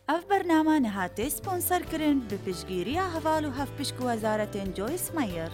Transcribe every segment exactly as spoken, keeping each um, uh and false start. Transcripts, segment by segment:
اف برنامه نهاتی سپونسر کرن به پشگیری هەواڵ و هەفتپشک وەزارەتên جۆیس مەیر.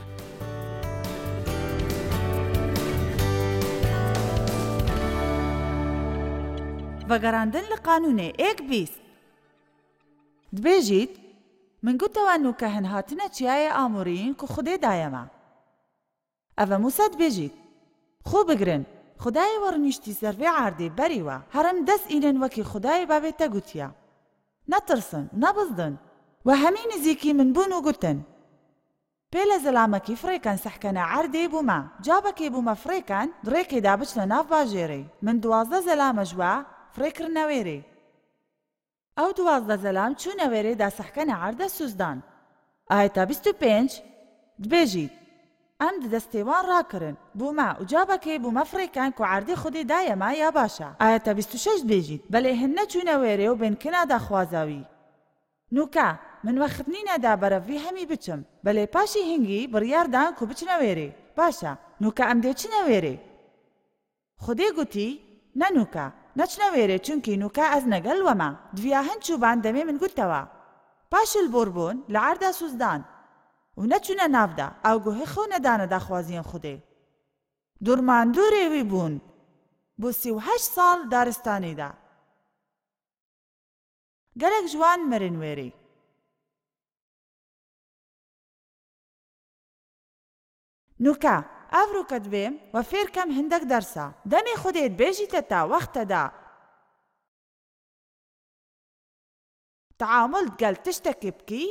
وەگەڕاندن لە قانونێ ئێک بیست. دبێژیت من گوتەوە نوکە هەن هاتنە چیایە ئاموڕین کو خودێ دایەمە. ئەڤە موسا دبێژیت خۆ بگرن خدای وەڕنیشتی سەرڤێ عاردێ بەریوە هەرم دەست ئینن وەکی خدای بابێتە گوتیە. نەترسن نەبزدن و هەمی نزیکی من بوون و گوتن پێ لە زەلامەکی فڕێکەن سەحکەنە عەردێ بوومە جابەکێ بوومە فڕێکەن دڕێکێدا بچنە ناو باژێرەی من دوازدە زەلامە ژوە فڕێکردنەوێرێ ئەو دوازدە زەلام چوونەوێرێ دا سەحکەنە عەردە سوزدان ئایەتە بیست و پێنج دبێژیت ئەم دەستێوان ڕاکردن بوومە و جابەکێ بوومە فڕێکەن کو عەردی خودی دایەمە یا باشە ئایەتە بیست و شەش دبێژیت بەلێ هەن نەچوونەوێرێ و بنکنا داخوازاوی نوکە من وەختنی نەدا بەرەڤی هەمی بچم بەلێ پاشی هنگی بڕیاردان کو بچنەوێرێ باشە نوکە ئەم دێ چنەوێرێ خودێ گوتی نەنوکە نەچنەوێرێ چونکی نوکە ئەز نەگەل وەمە دویا هەن چوبان دەمێ من گوتەوە پاشل بۆربوون لە عەردا سوزدان و نەچوونە ناودا ئەو گوهێ خەو نەدانە داخوازیان خودێ دوورماندوورێوی بوون بۆ سی و هەشت ساڵ دارستانێدا گەلێک جوان مرن وێرێ نوکە ئەڤڕووکە دبێم و فێرکەم هەندێک دەرسە دەمێ خودێت بێژیتە تا وەختەدا تعامل گەل تشتێکی بکی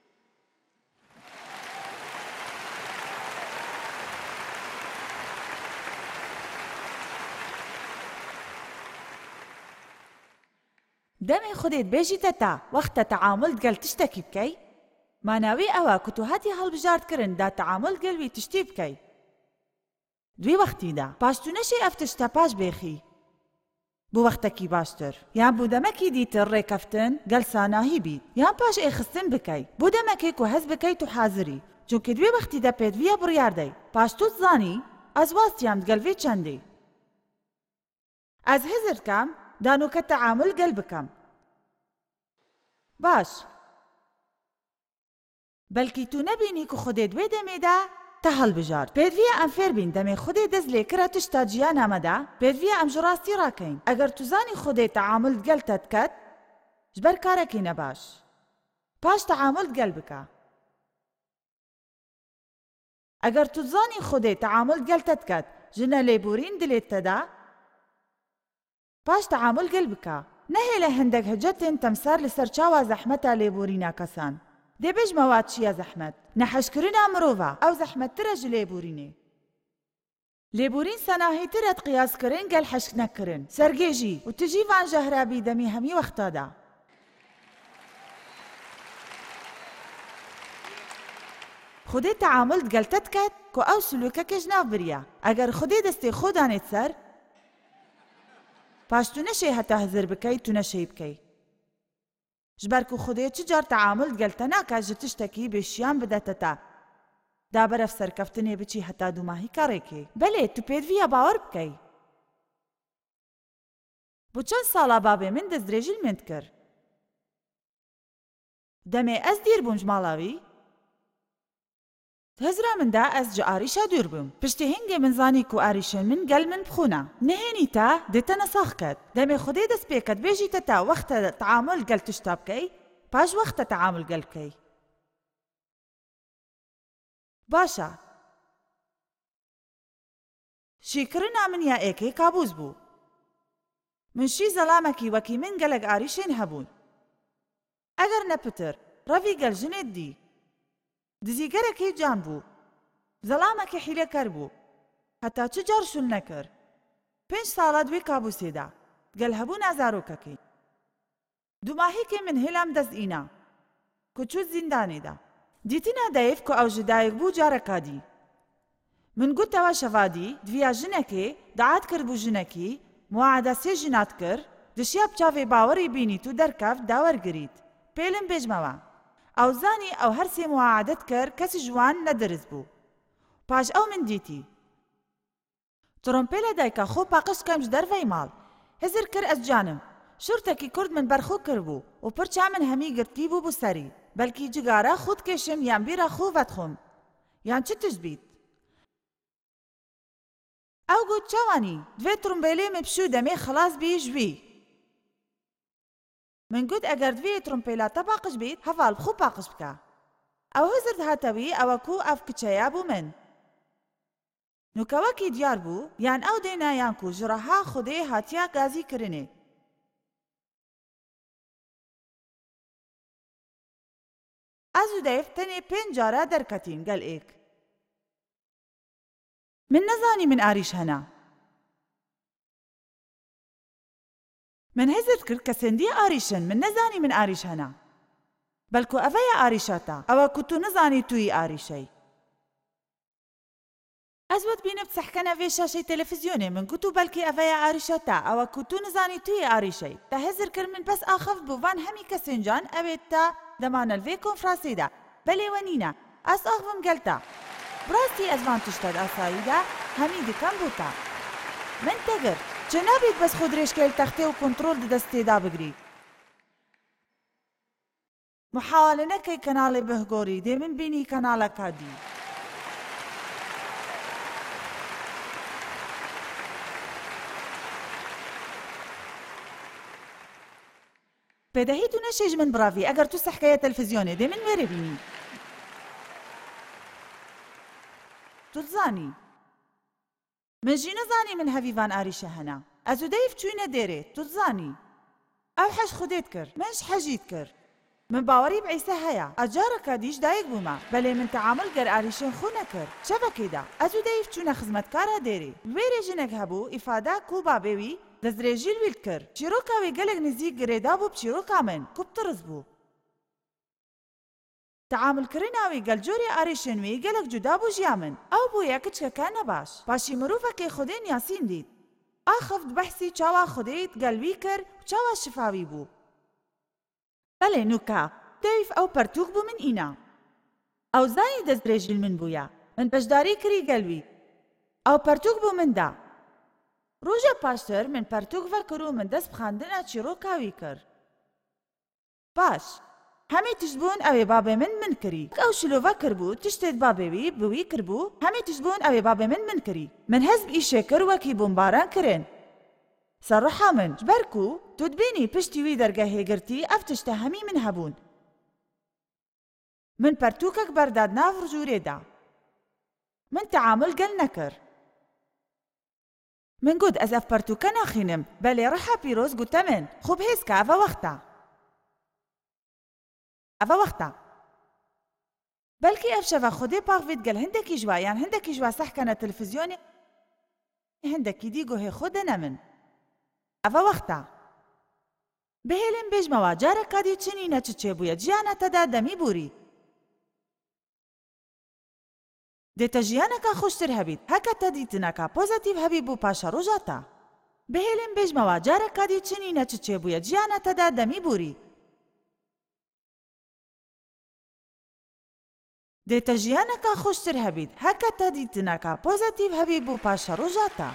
دەمێ خودێت بێژیتە تا وەختە تعامل گەل تشتێکی بکەی ماناوی ئەوە کە تو هاتی هەڵبژاردکردن دا تعامل گەلوی تشتی بکەی دوی وەختیدا پاشتونەشی ئەف تشتە پاش بێخی بۆ وەختێکی باشتر یان بۆ دەمەکی دیتر ڕێکەفتن گەل ساناهی بیت یان پاش ئێخستن بکەی بۆ دەمەکێک و هەز بکەیت و حازری چونکە دوێ وەختی دا پێت ویە بڕیاردەی پاش توت زانی ئەز واستیام گەلوێ چەندێ ئەز هەزر کەم دانوکە تعامل گەل بکەم باش بەلکی تو نەبینی کو خودێ دوێ دەمێدا تا هەڵبژار پێت ویە ئەم فێر بین دەمێ خودێ دەست لێ کرە تشتا جیانامەدا پێت ویە ئەم ژ ڕاستی ڕاکەین ئەگەر تو زانی خودێ تعامل گەلتت کەت ژبەر کارێکی نەباش پاش تعامل گەل بکە ئەگەر تو زانی خودێ تعامل گەلتت کەت ژنە لێبورین دلێت تەدا پاش تعامل گەل بکە نەهێ لە هەندێک هەجەتێن تەمسار لەسەر چاوا زەحمەتە لێبورینا کەسان دێبێژمەوە چییە زەحمەت نەحەشکردنا مرۆڤە ئەو زەحمەتترە ژ لێبورینێ لێبورین سەناهیترەت قیاسکردن گەل حەشک نەکردن سەرگێژی و تژی وان ژەهرابی دەمی هەمی وەختەدا خودێ تعامل گەلتت کەت کۆ ئەو سلوکەکەش ناو بریە ئەگەر خودێ دەستێ خۆ دانێت سەر پاش تو نەشێ هەتا هەزر بکەی تو نەشەی بکەی ژبەرک و خودێ چ جار تعامل گەلتە ناکات ژ تشتێکی بێشیان بدەتە تا دا بەرەف سەرکەفتنێ بچی هەتا دووماهی کارێکێ بەلێ تو پێت ویە باوەڕ بکەی بۆ چەند ساڵا بابێ من دەست درێژیل مند کرد دەمێ ئەس دیر بووم ژماڵاوی هەزرا مندا ئەس جە ئاریشە دوور بووم پشتی هەنگێ من زانی کو ئاریشن من گەل من بخوونە نەهێنی تا دێتە نەساخ کەت دەمێ خودێ دەست پێکەت بێژیتە تا وەختە تعامل گەل تشتا بکەی پاش وەختە تعامل گەل بکەی باشە شیکردنا من یا ئێکەی کابوس بوو من شی زەلامەکی وەکی من گەلێک ئاریشێن هەبوون ئەگەر نەپتر ڕەوی گەل ژنێت دی دزیگەرێکی جان بوو زەلامەکی حیلەکەر بوو هەتا چ جار شول نەکرد پێنج ساڵە دوێ کابوسێدا گەل هەبوو نازارۆکەکەی دووماهیکێ من هێلام دەست ئینا کە چوت زیندانێدا دیتینا دەیف کە ئەو ژدایک بوو جارەکا دی من گوتەوە شەڤادی دویا ژنەکێ دەعات کرد بوو ژنەکی موعادە سێ ژنات کرد دشیا بچاوێ باوەڕی بینیت و دەرکەفت داوەرگریت پێلم بێژمەوە ئەو زانی ئەو هەرسێ موعادەت کرد کەسی جوان نەدرست بوو پاش ئەو من دیتی تڕۆمپێ لە دایکە خۆ پاقش کەمش دەرڤەی ماڵ هەزر کرد ئەس جانم شورتێکی کورد من بەرخۆ کردبوو و پرچا من هەمی گرتی بوو بوو سەری بەلکی جگارە خود کێشم یان بیرە خۆ ڤەتخۆم یان چ تشت بیت ئەو گوت چاوانی دوێ ترومبێلێ من پشوو دەمێ خلاص بی ژوی من گوت ئەگەر دوێ ترومپێلاتە پاقش بیت هەڤاڵ بخۆ پاقش بکە ئەو هەزرد هاتەوی ئەوە کو ئەف کچەیە بوو من نوکەوەکی دیار بوو یان ئەو دێنا یان کو ژڕەها خودێ هاتیە گازی کردنێ ئەز و دەیف تەنێ پێنج جارە دەرکەتین گەلئێک من نەزانی من ئاریش هەنا من هەزت کرد کە سندی ئاریشن من نەزانی من ئاریش هەنا بەلکو ئەڤەیە ئاریشەتە ئەوە کو تو نەزانی توی ئاریشەی ئەزوت بینم سەحکەنە vê شاشەی تەلەڤیزیۆنێ من گوت و بەلکی ئەڤەیە ئاریشەتە ئەوە کو تو نەزانی توی ئاریشەی تا هەزر کرد من پەس ئاخەفت بوو وان هەمی کەسێنجان ئەوێت تا دەمانە vê کۆنفرانسێدا بەلێوە نینە ئەس ئاخبم گەلتە براستی ئەزوان تشتە ئاساییدا هەمی دکەم بووتە من تەگرت چه نابێت بەس خۆ درێژکەل تەختێ و کۆنتڕۆل دەدەستێدا بگری محاولە نەکەی کەناڵێ بهگۆری دێ من بینی کەناڵەکە دی پێدەهیت و نەشێژ من بڕاوی ئەگەر تو سەحکەیە تەلڤیزیۆنێ دێ من وێرە بینی تو زانی من ژی نەزانی من هەڤیڤان ئاریشە هەنا ئەزوو دەیف چووینە دێرێ تو زانی ئەو حەش خودێت کرد منش حەژیت کرد من باوەری بە عیسە هەیە ئەجارەکە دیش دایک بوومە بەلێ من تەعامل گەر ئاریشێن خۆ نەکرد شەڤەکەیدا ئەزوو دەیف چوونە خزمەتکارە دێرێ وێرێ ژنێک هەبوو ئیفادا کو بابێوی دەزرێژی ویل کرد چیرۆکاوی گەلێک نزیک گرێدا بوو بچیرۆکا من کو بتڕز بوو تەعاملکردناوی گەلجۆری ئاریشێنوی گەلێک جودا بوو ژیا من ئەو بوویە کچکەکە نەباش پاشی مرۆڤەکەی خودێن یاسین دیت ئاخەفت بەحسی چاوا خودێت گەلوی کرد و چاوا شفاوی بوو بەڵێ نوکە دەیف ئەو پەرتوک بوو من ئینا ئەو زانی دەستدرێژیل من بوویە من پەشداری کری گەلوی ئەو پەرتوک بوو مندا ڕۆژە پاشتر من پەرتوک ڤەکر و من دەست بخاندنە چیرۆکاوی کرد باش هەمی تشت بوون ئەوێ بابێ من من کری ئەو شلۆڤە کردبوو تشتێت بابێوی بوی کردبوو هەمی تشت بوون ئەوێ بابێ من من کری من هەزب ئیشێ کرد وەکی بۆمباران کرێن سەڕەحا من بەرکو تو دبینی پشتی وی دەرگە هێگرتی ئەف تشتە هەمی من هەبوون من پەرتوکەک بەرداد ناو ڕژوورێدا من تەعامل گەل نەکرد من گوت ئەز ئەف پەرتوکە ناخینم بەلێ ڕەحا پیرۆز گوتە من خوب هێزکە ئەڤە وەختە ئەڤە وەختە بەلکی ئەف شەڤە خودێ پاغوێت گەل هەندێکی ژوا یان هەندێکی ژوا سەحکەنە تەلڤیزیۆنێ هەندێکی دی گۆهێ خۆ دەنە من ئەڤە وەختە بهێلێن بێژمەوە جارێکا دی چنینە چ چێ بوویە جیانەتەدا دەمی بووری دێتە ژیانەکە خۆشتر هەبیت هەکەتە دیتنەکە پۆزەتیڤ هەبی بوو پاشە ڕۆژاتە بهێلێن بێژمەوە جارێکا دی چنینە چ چێ بوویە جیانەتەدا دەمی بووری دێتە ژیانەکە خۆشتر هەبیت هەکەتە دیتنەکە پۆزەتیڤ هەبی بوو پاشە ڕۆژاتە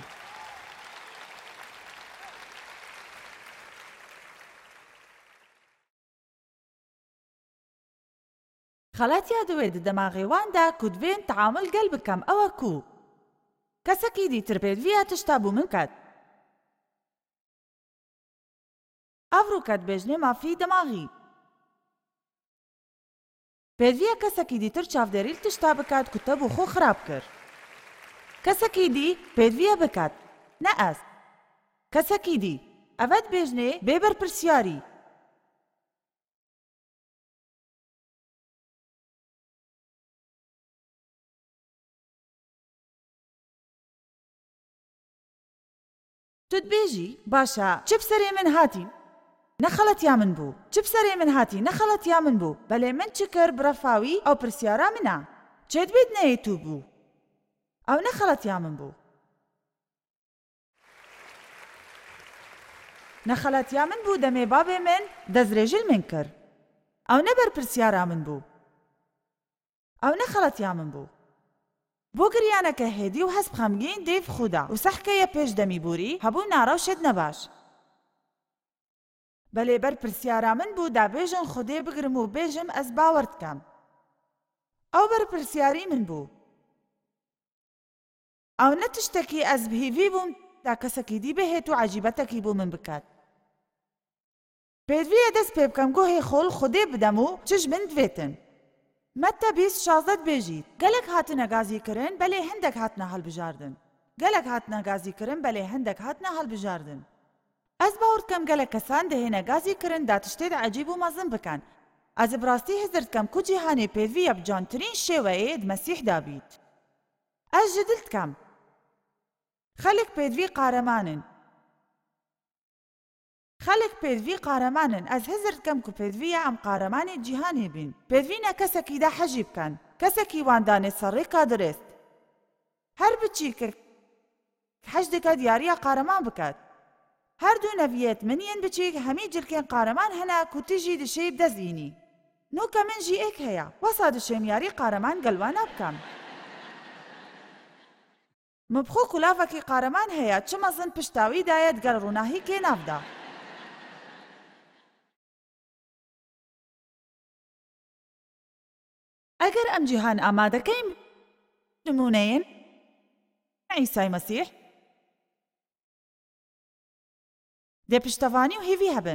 خەڵاتیا دەوێت دەماغێواندا کو دوێن تەعامل گەل بکەم ئەوە کو کەسێکی دیتر پێت ڤیە تشتا بوو من کات ئەڤڕوو کات بێژنێ مافی دەماغی پێت ڤیە کەسێکی دیتر چاودێریل تشتا بکات کوتە بوو خۆ خراپ کرد کەسێکی دی پێت ڤیە بکات نە ئەس کەسێکی دی ئەڤەت بێژنێ بێبەر پرسیاری تو دبێژی باشە چ بسەرێ من هاتی نەخەڵەتیا من بوو چ بسەرێ من هاتی نەخەڵەتیا من بوو بەلێ من چ کرد برەفاوی ئەو پرسیارا منە چێت بێت نەیە تو بوو ئەو نەخەڵەتیا من بوو نەخەڵەتیا من بوو دەمێ بابێ من دەزرێژل من کرد ئەو نەبەر پرسیارا من بوو ئەو نەخەڵەتیا من بوو بۆ گریانەکە هێدی و هەست خەمگین دێف خودا و سەحکەیە پێش دەمی بووری هەبوو ناڕە و شێت نەباش بەلێ بەر پرسیارا من بوو دابێژن خودێ بگرم و بێژم ئەس باوەڕ بکەم. ئەو بەر پرسیاری من بوو. ئەو نە تشتێکی ئەس بهیڤی بووم تا کەسێکی دی بهێت و عەجیبەتێکی بۆ من بکات. پێدویە دەست پێ بکەم گۆ هێ خۆڵ خودێ بدەم و چش من دوێتن. مەتە بیست شازدەت بێژیت گەلک هاتنە گازیکردن بەلێ هەندێک هاتنە هەڵبژاردن. گەلک هاتنە گازیکردن بەلێ هەندێک هاتنە هەڵبژاردن. ئەس باوەڕ دکەم گەلک کەسان دەهێنە گازیکردن دا تشتێت عەجیب و مەزن بکەن. ئەز بڕاستی هەزر دکەم کو جیهانێ پێدویە بجانترین شێوەیە مەسیح دابیت. ئەس جدل دکەم. خەلک پێدوی قارەمانن. خەلک پێدوی قارەمانن ئەس هەزر دکەم کو پێدویە ئەم قارەمانی جیهانێ بین. پێدوینە کەسێکی دا حەژی بکەن. کەسێکی واندانێ سەڕێکا درست. هەر بچی کە حەج دەکات دیاریە قارەمان بکات. هەردوو نەڤیەت منیەن بچیک هەمی جلکێن قارەمان هەنا کو تیژی دشەی بدەزینی. نوکە من ژی ئێک هەیە وەسا دشێم یاری قارەمان گەلوانە بکەم. مبخۆ کولاڤەکی قارەمان هەیە چ مەزن پشتاوی دایەت گەل ڕووناهی کێ نافدا. ئەگەر ئەم جیهان ئامادەکەین نمونەیەن عیسای مەسیح دێ پشتەوانی و هیڤی هەبن.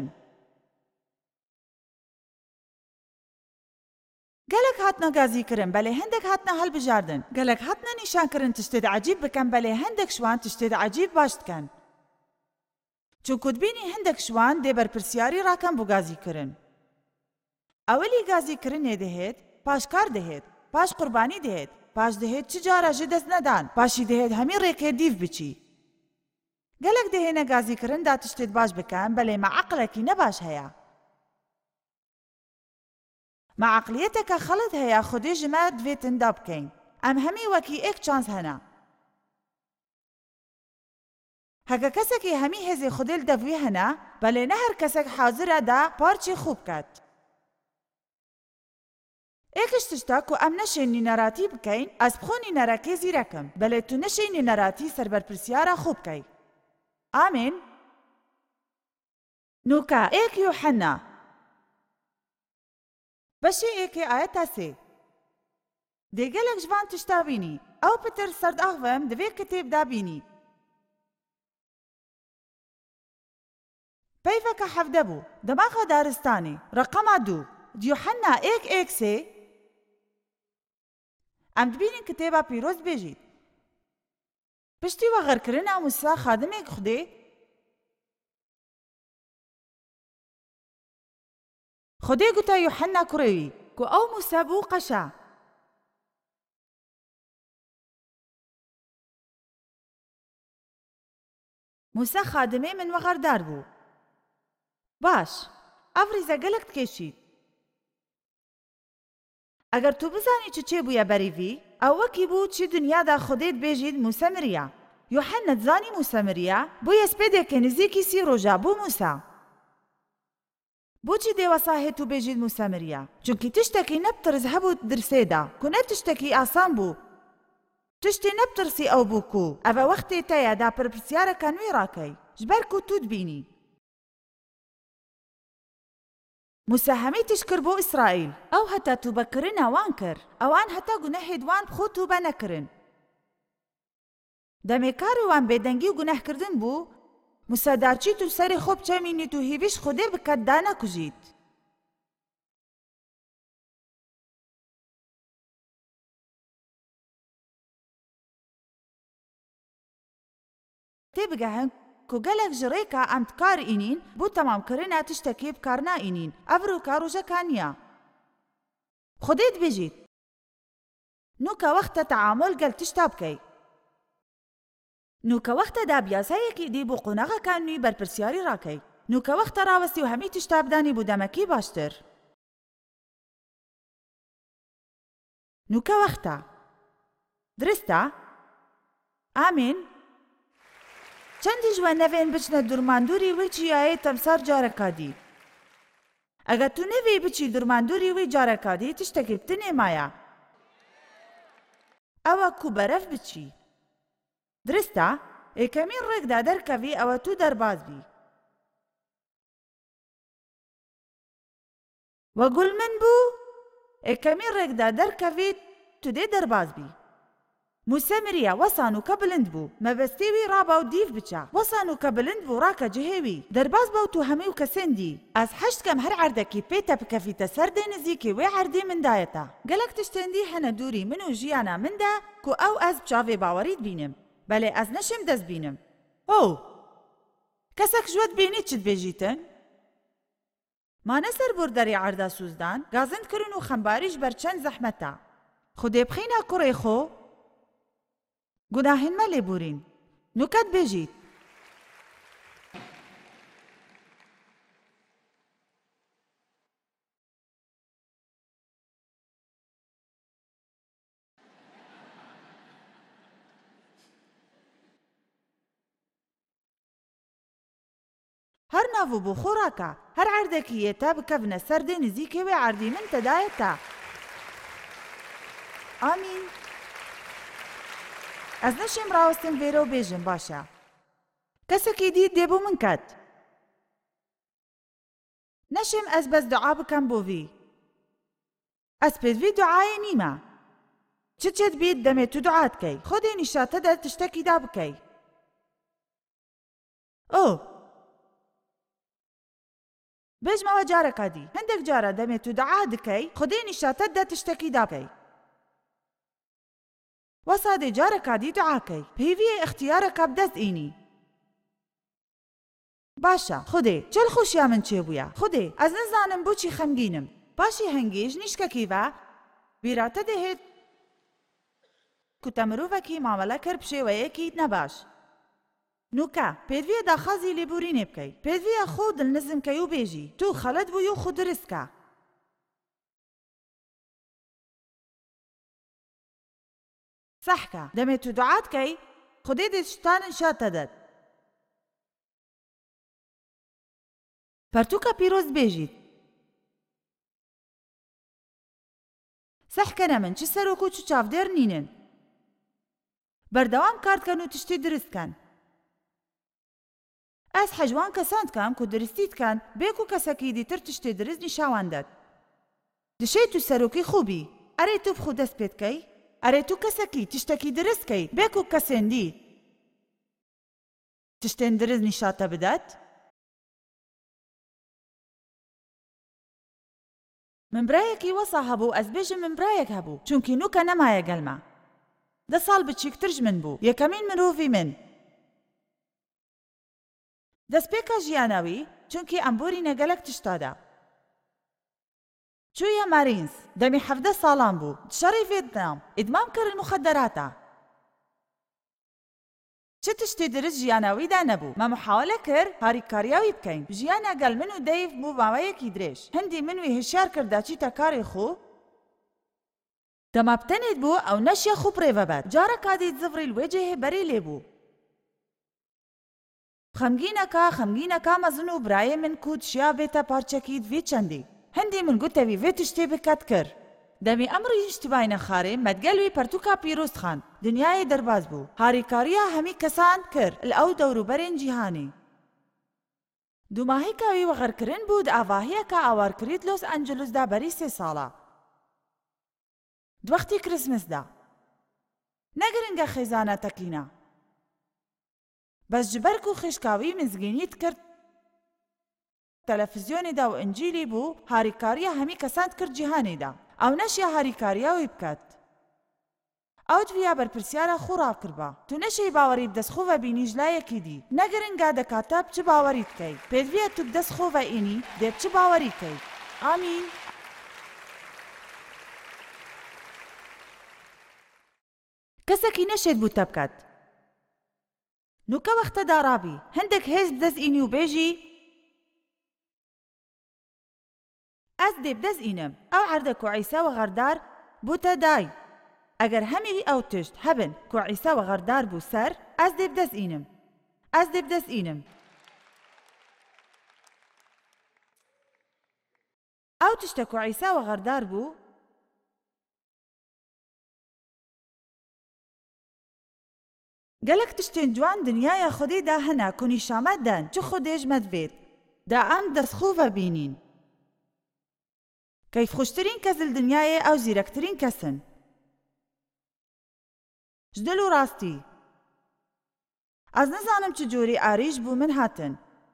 گەلک هاتنە گازیکردن بەلێ هەندێک هاتنە هەڵبژاردن. گەلک هاتنە نیشانکردن تشتێت عەجیب بکەن بەلێ هەندێک شوان تشتێت عەجیب باش دکەن. چونکو دبینی هەندێک شوان دێ بەرپرسیاری ڕاکەن بۆ گازیکردن. ئەوەلی گازیکردنێ دەهێت پاش کار دەهێت پاش قوربانی دەهێت پاش دەهێت چ جارە ژە دەست نەدان پاشی دەهێت هەمی ڕێکێ دیڤ بچی. گەلک دەهێنە گازیکردن دا تشتێت باش بکەن بەلێ مەعەقلێکی نەباش هەیە. مەعەقلیەتێکە خەڵت هەیە خودێ ژمە دوێتن دا بکەین. ئەم هەمی وەکی ئێک چانس هەنا. هەگە کەسێکی هەمی هێزێ خودێل دەڤوی هەنا بەلێ نە هەر کەسێک حازرە دا پارچی خوب کات. ئێکش تشتا کو ئەم نەشێنی نەراتی بکەین ئەس بخۆنی نەرەکێ زیرەکەم بەلێ تو نەشێنی نەراتی سەربەرپرسیارە خوب بکەی. ئامین. نوکە ئێک یوحەنا بەشی ئێکێ ئاەتا سێ. دێگەلێک ژوان تشتا بینی ئەو پتر سەرداغڤەم دەوێ کتێبدا بینی. پەیڤەکە حەڤدە بوو دەماغە دارستانی ڕەقەما دوو یوحەنا ئێک ئێک سێ. ئەم دبینین کتێبە پیرۆز بێژیت. پشتی وەغەرکردنا موسا خادمێک خودێ خودێ گوتە یوحەنا کوڕێوی کو ئەو موسا بوو قەشە. موسا خادمێ من وەغەردار بوو. باش ئەڤ ریزە گەلک تکێشیت. ئەگەر تو بزانی چ چێ بوویە بەریڤی ئەو وەکی بوو چی دنیادا خودێت بێژیت موسە مریە. یوحەنا دزانی موسە مریە بۆیە سپێدێکە نزیکی سی ڕۆژە بوو موسا. بۆچی دێوەسا هێت و بێژیت موسە مریە؟ چونکی تشتێکی نەبترس هەبوو درسێدا کو نە تشتێکی ئاسان بوو. تشتێ نەبترسی ئەو بوو کو ئەڤە وەختێ تەیە دا پرپرسیارەکە نوێ ڕاکەی ژبەر کو تو دبینی. موسا هەمەی تش کرد بۆ ئیسرائیل. ئەو هەتا توبەکردن ئەوان کرد. ئەوان هەتا گونەهێ دوان بخۆ توبە نەکردن. دەمێ کاری وان بێدەنگی و گونەهکردن بوو موسا داچیت و سەری خۆ بچەمینیت و هیڤیش خودێ بکات دا نەکوژیت. تێبگەهن کو گەلێک ji ڕێکا ئەم کار ئینین بۆ تەمامکردنا تشتێکێ بکار نائینین ئەڤ ڕووکە ڕۆژەکان نییە. خودێ دبێژیت نوکە وەختە تەعامل گەل تشتا بکەی. نوکە وەختە دا بیاسایەکی دی بۆ قۆناغەکان نوی بەرپرسیاری ڕاکەی. نوکە وەختە ڕاوەستی و هەمی تشتا بدانی بۆ دەمەکی باشتر. نوکە وەختە درستە؟ ئامین. چەندی ژوە نەڤێن بچنە دوورماندووری وی چیایە تەمسار جارەکا دی. ئەگەر تو نەوێ بچی دوورماندووری وی جارەکا دی تشتێکی بتنێ مایە. ئەوە کو بەرەف بچی. درستە؟ ئێکەمین ڕێکدا دەرکەوی ئەوە تو دەرباز بی. وەگوڵ من بوو ئەکەمی ڕێکدا دەرکەوێت تو دێ دەرباز بی. موسە مریە وەسانووکە بلند بوو مەبەستێوی ڕابا و دیف بچە وەسانووکە بلند بوو ڕاکە جهێوی دەرباز بە و تو هەموو کەسێندی ئەس حەشتکەم هەر عەردەکی پێتە بکەفیتە سەر دێ نزیکی وێ عەردی مندایەتە گەلک تشتێندی هەنە دووری من و ژیانە مندا کو ئەو ئەس بچاوێ باوەریت بینم بەلێ ئەس نەشم دەست بینم. ئەو کەسێک ژوەت بینی چت بێژیتن؟ مانە سەر بوردەری عەردە سوزدان گازند کردن و خەمباریش بەرچەند زەحمەتە. خودێ بخینە کوڕێ خۆ گوناهین مە لێبورین نوکەت بێژیت. هەر ناوو بۆ خۆڕاکە هەر عەردەکیەتە بکەونە سەر دێ نزیکەوێ عەردی من تەدایەتە. ئامین. ئەس نەشێم ڕاوەستن وێرە و بێژم باشە. کەسێکی دیت دێ بۆ من کات. نەشێم ئەس بەس دوعا بکەم بۆ وی. ئەس پێدوی دوعایە نیمە. چ چێت بیت دەمێت تو دوعات کەی. خۆدێ نیشاتە دە تشتێکی دا بکەی. ئۆ بێژمەوە جارێکا دی هەندێک جارە دەمێت تو دوعا دکەی خودێ نیشاتە دە تشتێکی دا بکەی. وەسادێ جارێکا دی دوعاکەی پێویە اختیارەکە بدەست ئینی. باشە خودێ چەل خۆشیا من چێ بووە خودێ ئەس نزانم بۆچی خەمگینم. پاشی هەنگیش نیشکەکیڤە بیراتە دەهێت کوتە مرۆڤەکی مامەلە کرد پشێوەیەکی نەباش. نوکە پێدویە داخازی لێبورینێ بکەی پێدویە خۆ دڵنزمکەی و بێژی تو خەلەت بووی و خۆ درستکە. سەحکە دەمێت تو دوعات کەی خودێ دێت شتانن شاتە دەت. پەرتووکە پیرۆز بێژیت. سەحکەنە من چ سەرۆک و چ چاودێر نینن. بەردەوام کارتکەن و تشتی درستکەن. ئەس حەجوان کەسان دکەم کو درستی دکەن بێک و کەسەکی دیتر تشتێ درست نیشاوان دەت. دشەی تو سەرۆکی خوبی ئەرێ تو بخۆ دەست پێتکەی ئەرێ تو کەسەکی تشتێکی درستکەی بێک و کەسێندی تشتێن درست نیشاتە بدات. من برایەکی وەسا هەبوو ئەس بێژم من برایەک هەبوو چونکی نوکە نەمایە گەلمە. دە ساڵ بچیکترش من بوو یەکەمین مرۆڤی من. دەستپێکە ژیانەوی چونکی ئەمبۆری نەگەلک تشتادا. چوویە مارینس دەمی حەڤدە ساڵان بوو شەڕی ڤێتنام ئیدمام کردن مخدراتە. چ تشتی درست ژیانەویدا نەبوو مە محاولە کرد هاریکاریاوی بکەین. ژیانە گەل من و دەیڤ بوو ماوەیەکی درێژ هەندی من وی هشیار کردا چیتە کاری خۆ دەما بتەنێت بوو ئەو نەشیە خوب ڕێڤەبەت. جارەکا دیت زڤڕی لوێجێ هێبەری لێبوو. خەمگینەکە خەمگینەکە مەزن و برایە من کود شیا بێتە پارچەکیت وێ چەندی. هەندی من گوتەوی وێ تشتێ بکات کرد. دەمی ئەمڕی شتباینە خارێ مەدگەلوی پەرتووکە پیرۆست خان دنیای دەرباز بوو. هاریکاریە هەمی کەسان کرد لە ئەو دەوروبەرێن جیهانی. دوماهیکەوی وەغەرکردن بوو دە ئاڤاهیەکە ئاوارکریت لۆس ئەنجلوسدا بەری سێ ساڵە. دوەختی کریسمسدا. نەگرنگە خێزانەتەکینە. بەس جبەرک و خێشکاوی مزگینیت کرد تەلەڤیزیۆنێدا و ئەنجیلی بوو هاریکاریە هەمی کەسان کرد جیهانێدا. ئەو نەشیە هاریکاریاوی بکات. ئەو دویا بەرپرسیارە خۆ ڕاکردبە. تو نەشەی باوەری بدەستخۆڤە بینیش لایەکی دی. نەگرنگە دەکاتە بچ باوەری بکەی. پێدویە تو بدەستخۆڤە ئینی دێ بچ باوەری بکەی. ئامین. کەسێکی نەشێت بوو تەبکات. نوکە وەختە داڕابی هەندێک هێز بدەست ئینی و بێژی ئەس دێ بدەست ئینم ئەو عەردە کو عیسا وەغەردار بووتە دای. ئەگەر هەمی ئەو تشت هەبن کو عیسا وەغەردار بوو سەر ئەس دێ بدەست ئینم ئەس دێ بدەست ئینم. ئەو تشتە کو عیسا وەغەردار بوو گەلک تشتێن جوان دنیایە خودێدا هەنا کو نیشامەت دەن چ خودێژ مەدوێت دا ئەم دەستخۆڤە بینین. كيف خوشترين كز الدنياي أو زيركترين كسن جدلو راستي از نزانم چجوری آریش بو من هاتن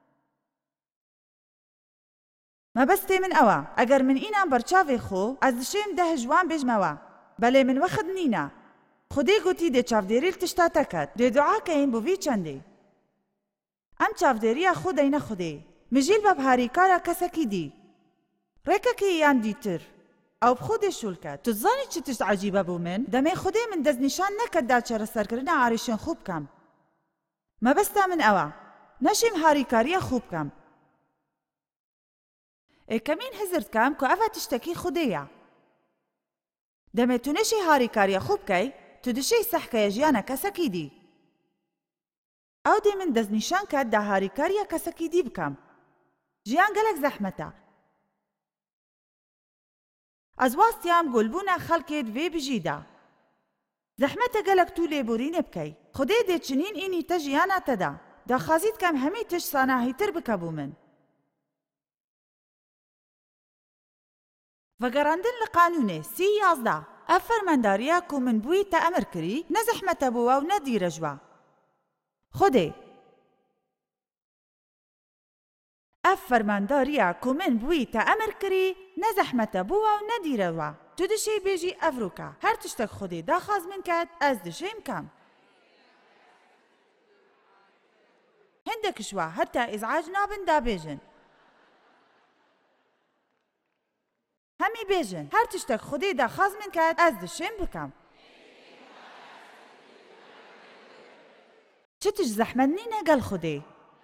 ما بسته من أوا اگر من اینا برچاوی خو از دشیم ده جوان بجموا بله من وقت نینا خودی گوتی ده چاودیری تشتا تکد ده دعا کهین بو وی چنده ام چاودیری خود اینا خودی مجیل باب هاریکارا کسکی دی ریکا که یان دیتر او بخود شول کد تو زانی چی تشت عجیبه بو من دمه خودی من دز نشان نکد دا چرا سر کرنا عریشن خوب کم ما بسته من أوا نشیم هاریکاری خوب کم ای کمین هزرد کم که أفا تشتکی خودیا دمه تو نشی هاریکاری خوب کی تو دشی سحکه جیانا کسکی دی او دی من دز نشان کد دا هاریکاری کسکی دی بکم جیان گلک زحمتا از واستیام گلبونا خلکید وی بجیدا زحمت گلک تو لیبورین بکی خودی ده چنین اینی تجیانا تدا دا خازید کم همی تش صناهی تر بکبو من وگراندن لقانونه سی یازده افرمانداریا کو من بوی تا امر کری نه زحمت بوا و نه دیرجوا خودی افرمانداریا کو من بوی تا امر کری نه زحمت بوا و نه دیرجوا تو دشی بیجی افروکا هر تشتک خودی دا خاز من کد از دشیم کم هندك شوا حتى إزعاج نابن دا بيجن همي بيجن هر تشتك خودي دا خاز من كاد از دشين بكم چتش زحمنين قال خودي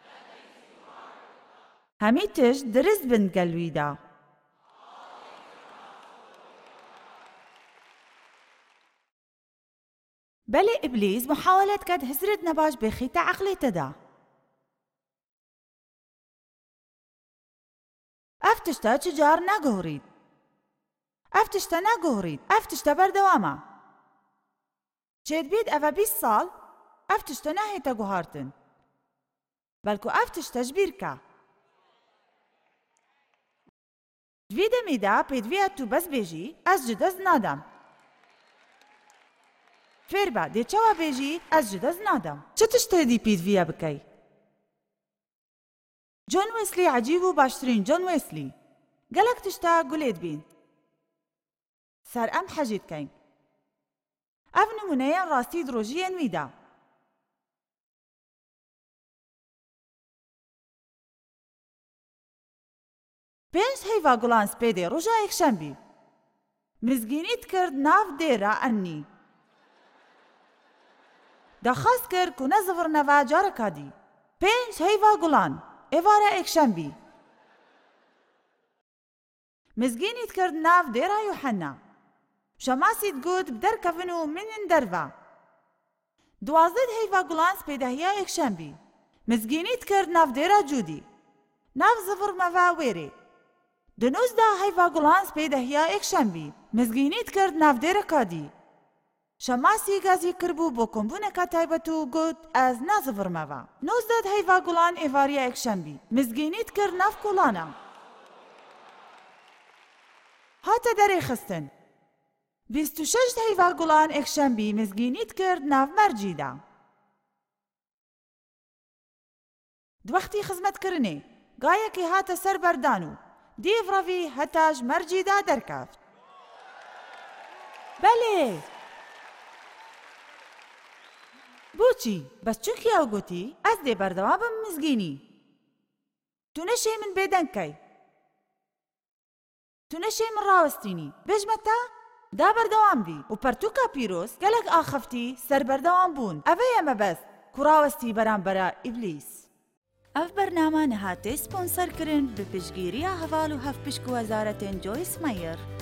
همي تش درز بن قلوي دا بلي إبليس محاولة كاد هزرد نباش بخيطة عقلي تدا افتشتا چجار نگهورید افتشتا نگهورید افتشتا بردواما چید بید اوه بیست سال افتشتا نهیتا گوهارتن بلکو افتشتا جبیر که جویده میده پیدویه تو بس بیجی از جدز نادم فیر با دی چوا بیجی از جدز نادم چه تشتا دی پیدویه بکی جون ويسلي عجيب وباشترين جون ويسلي قالك تشتا قليت بين سار أم حاجيت كين أفنو منايا راستي دروجيا ويدا بينش هيفا قلان سبيدي رجا يكشنبي مزگینیت کرد ناف دیرا أني دا خاص کرد كو نزفر نوا جاركا دي بينش هيفا قلان ایوارا اکشنبی مزگینیت کرد ناف دیرا یوحنا شماسیت گود بدر کفنو من دروا دوازد هیوا گلانس پیدهیا اکشنبی مزگینیت کرد ناف دیرا جودی ناف زفر موا ویری دنوز دا هیوا گلانس پیدهیا اکشنبی مزگینیت کرد ناف دیرا کادی شماسی گازی کربو بو کمبونه که تایبتو گود از نازفر موا نوزداد هیوا گلان ایواریا اکشنبی مزگینیت کرد ناف گلانا هاتا داری خستن بیست و شش هیوا گلان اکشنبی مزگینیت کرد ناف مرجیدا دوختی خزمت کرنه گایا که هاتا سر بردانو دیو روی هتاج مرجیدا درکافت بله بوچی بس چونکی او گوتی از دی بردوابم مزگینی تو نشی من بیدن کی تو نشی من راوستینی بجمتا دا بردوام بی و پرتوکا پیروس گلک آخفتی سر بردوام بون اوه یما بس کراوستی برام برا ابلیس اف برنامه نهاته سپونسر کرن به پشگیری هوالو هف پشک وزارت جویس مایر